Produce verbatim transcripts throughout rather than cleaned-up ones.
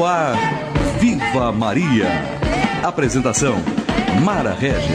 No ar, Viva Maria. Apresentação, Mara Regis.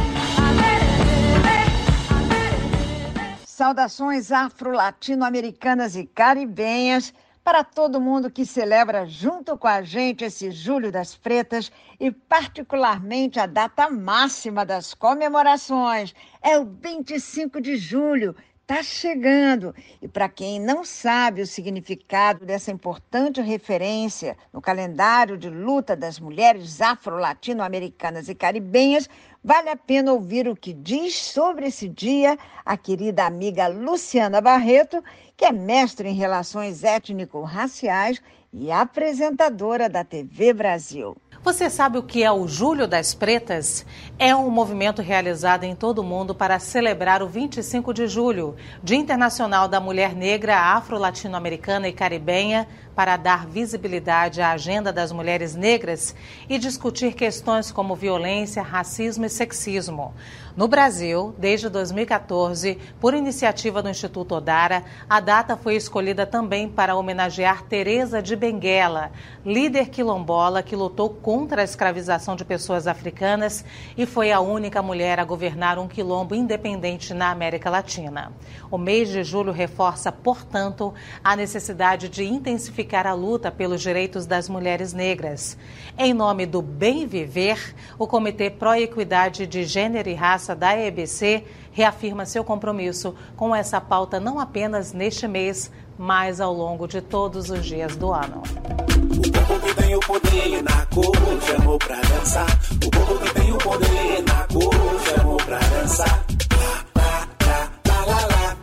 Saudações afro-latino-americanas e caribenhas para todo mundo que celebra junto com a gente esse Julho das Pretas e particularmente a data máxima das comemorações. É o vinte e cinco de julho. Está chegando. E para quem não sabe o significado dessa importante referência no calendário de luta das mulheres afro-latino-americanas e caribenhas, vale a pena ouvir o que diz sobre esse dia a querida amiga Luciana Barreto, que é mestre em relações étnico-raciais e apresentadora da T V Brasil. Você sabe o que é o Julho das Pretas? É um movimento realizado em todo o mundo para celebrar o vinte e cinco de julho, Dia Internacional da Mulher Negra, Afro-Latino-Americana e Caribenha, para dar visibilidade à agenda das mulheres negras e discutir questões como violência, racismo e sexismo. No Brasil, desde dois mil e quatorze, por iniciativa do Instituto Odara, a data foi escolhida também para homenagear Teresa de Benguela, líder quilombola que lutou contra a escravização de pessoas africanas e foi a única mulher a governar um quilombo independente na América Latina. O mês de julho reforça, portanto, a necessidade de intensificar a luta pelos direitos das mulheres negras. Em nome do Bem Viver, o Comitê Pró-Equidade de Gênero e Raça da E B C reafirma seu compromisso com essa pauta não apenas neste mês, mas ao longo de todos os dias do ano. O povo tem o poder na cor, chamou pra dançar. O povo tem o poder na cor, chamou pra dançar. Lá, lá, lá, lá, lá,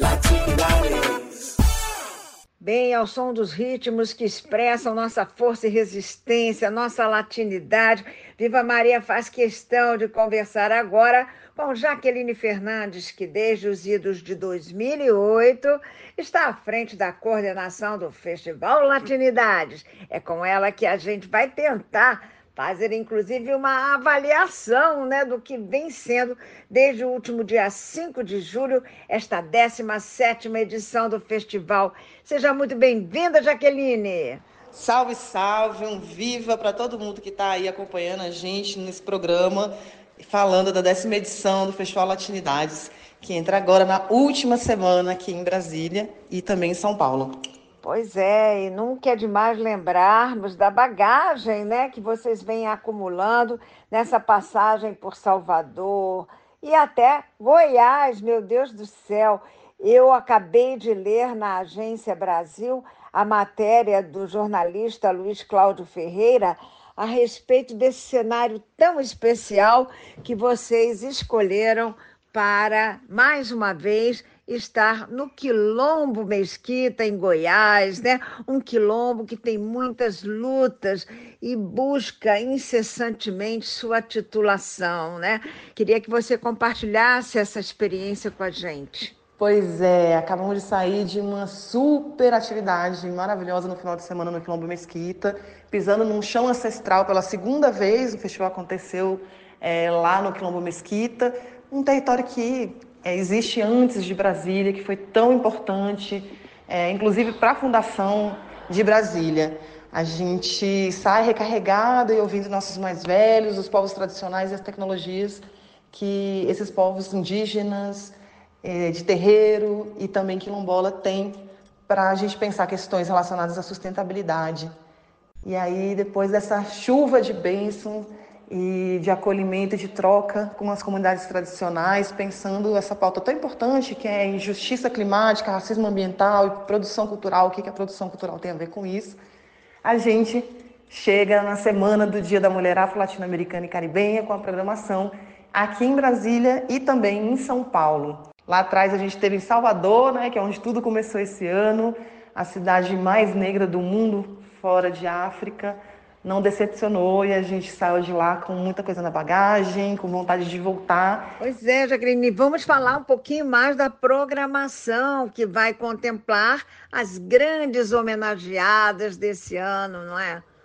Latinidades. Bem, ao som dos ritmos que expressam nossa força e resistência, nossa latinidade, Viva Maria faz questão de conversar agora com Jaqueline Fernandes, que desde os idos de dois mil e oito está à frente da coordenação do Festival Latinidades. É com ela que a gente vai tentar fazer, inclusive, uma avaliação, né, do que vem sendo, desde o último dia cinco de julho, esta décima sétima edição do festival. Seja muito bem-vinda, Jaqueline. Salve, salve, um viva para todo mundo que está aí acompanhando a gente nesse programa, falando da décima edição do Festival Latinidades, que entra agora na última semana aqui em Brasília e também em São Paulo. Pois é, e nunca é demais lembrarmos da bagagem, né, que vocês vêm acumulando nessa passagem por Salvador e até Goiás, meu Deus do céu. Eu acabei de ler na Agência Brasil a matéria do jornalista Luiz Cláudio Ferreira a respeito desse cenário tão especial que vocês escolheram para, mais uma vez, estar no Quilombo Mesquita, em Goiás, né? Um quilombo que tem muitas lutas e busca incessantemente sua titulação, né? Queria que você compartilhasse essa experiência com a gente. Pois é, acabamos de sair de uma super atividade maravilhosa no final de semana no Quilombo Mesquita, pisando num chão ancestral pela segunda vez. O festival aconteceu é, lá no Quilombo Mesquita, um território que é, existe antes de Brasília, que foi tão importante, é, inclusive para a fundação de Brasília. A gente sai recarregado e ouvindo nossos mais velhos, os povos tradicionais e as tecnologias que esses povos indígenas, de terreiro e também quilombola tem para a gente pensar questões relacionadas à sustentabilidade. E aí, depois dessa chuva de bênção e de acolhimento e de troca com as comunidades tradicionais, pensando essa pauta tão importante que é injustiça climática, racismo ambiental e produção cultural, o que a produção cultural tem a ver com isso, a gente chega na semana do Dia da Mulher Afro-Latino-Americana e Caribenha com a programação aqui em Brasília e também em São Paulo. Lá atrás a gente teve em Salvador, né, que é onde tudo começou esse ano, a cidade mais negra do mundo, fora de África. Não decepcionou e a gente saiu de lá com muita coisa na bagagem, com vontade de voltar. Pois é, Jaqueline, vamos falar um pouquinho mais da programação que vai contemplar as grandes homenageadas desse ano, não é?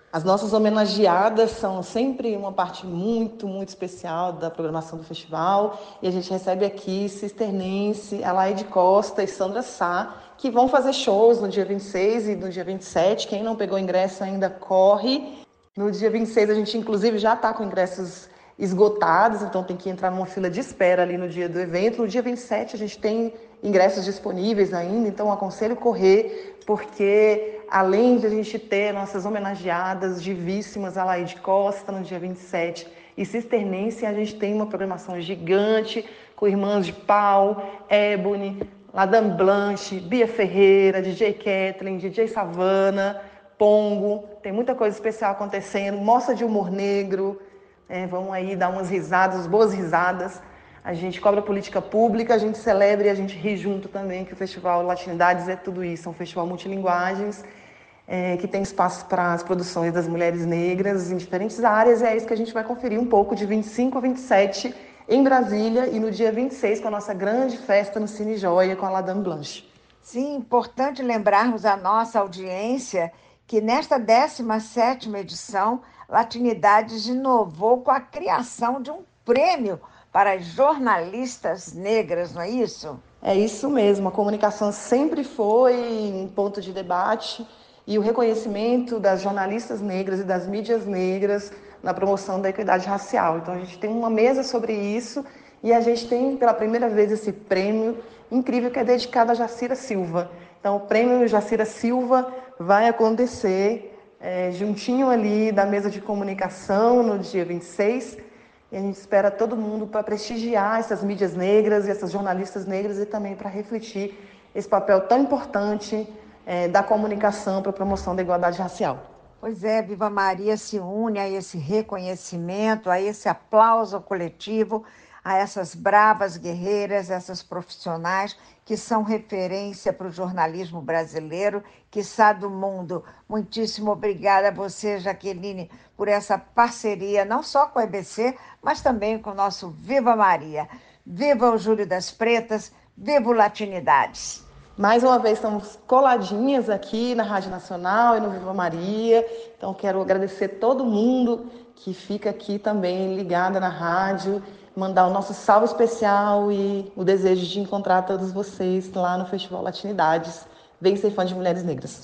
As nossas homenageadas são sempre uma parte muito, muito especial da programação do festival. E a gente recebe aqui Cisternense, Alaide Costa e Sandra Sá, que vão fazer shows no dia vinte e seis e no dia vinte e sete. Quem não pegou ingresso ainda, corre. No dia vinte e seis a gente, inclusive, já está com ingressos esgotados, então tem que entrar numa fila de espera ali no dia do evento. No dia vinte e sete a gente tem ingressos disponíveis ainda, então aconselho correr, porque além de a gente ter nossas homenageadas divíssimas, Alaide Costa no dia vinte e sete e Cisternense, a gente tem uma programação gigante com Irmãs de Pau, Ebony, Ladame Blanche, Bia Ferreira, D J Kathleen, D J Savana, Pongo, tem muita coisa especial acontecendo, mostra de humor negro, é, vamos aí dar umas risadas, boas risadas. A gente cobra política pública, a gente celebra e a gente ri junto também, que o Festival Latinidades é tudo isso, é um festival multilinguagens, é, que tem espaço para as produções das mulheres negras em diferentes áreas, e é isso que a gente vai conferir um pouco de vinte e cinco a vinte e sete em Brasília e no dia vinte e seis com a nossa grande festa no Cine Joia com a Ladame Blanche. Sim, importante lembrarmos a nossa audiência que nesta décima sétima edição, Latinidades inovou com a criação de um prêmio para jornalistas negras, não é isso? É isso mesmo, a comunicação sempre foi um ponto de debate e o reconhecimento das jornalistas negras e das mídias negras na promoção da equidade racial. Então a gente tem uma mesa sobre isso e a gente tem pela primeira vez esse prêmio incrível que é dedicado a Jacira Silva. Então o prêmio Jacira Silva vai acontecer é, juntinho ali da mesa de comunicação no dia vinte e seis, e a gente espera todo mundo para prestigiar essas mídias negras e essas jornalistas negras e também para refletir esse papel tão importante é, da comunicação para a promoção da igualdade racial. Pois é, Viva Maria se une a esse reconhecimento, a esse aplauso coletivo, a essas bravas guerreiras, essas profissionais que são referência para o jornalismo brasileiro, quiçá do mundo. Muitíssimo obrigada a você, Jaqueline, por essa parceria, não só com a E B C, mas também com o nosso Viva Maria. Viva o Júlio das Pretas, viva o Latinidades. Mais uma vez estamos coladinhas aqui na Rádio Nacional e no Viva Maria, então quero agradecer todo mundo que fica aqui também ligada na rádio, mandar o nosso salve especial e o desejo de encontrar todos vocês lá no Festival Latinidades. Vem ser fã de mulheres negras.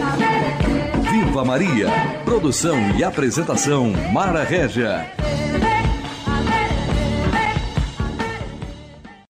Viva Maria, produção e apresentação Mara Régia.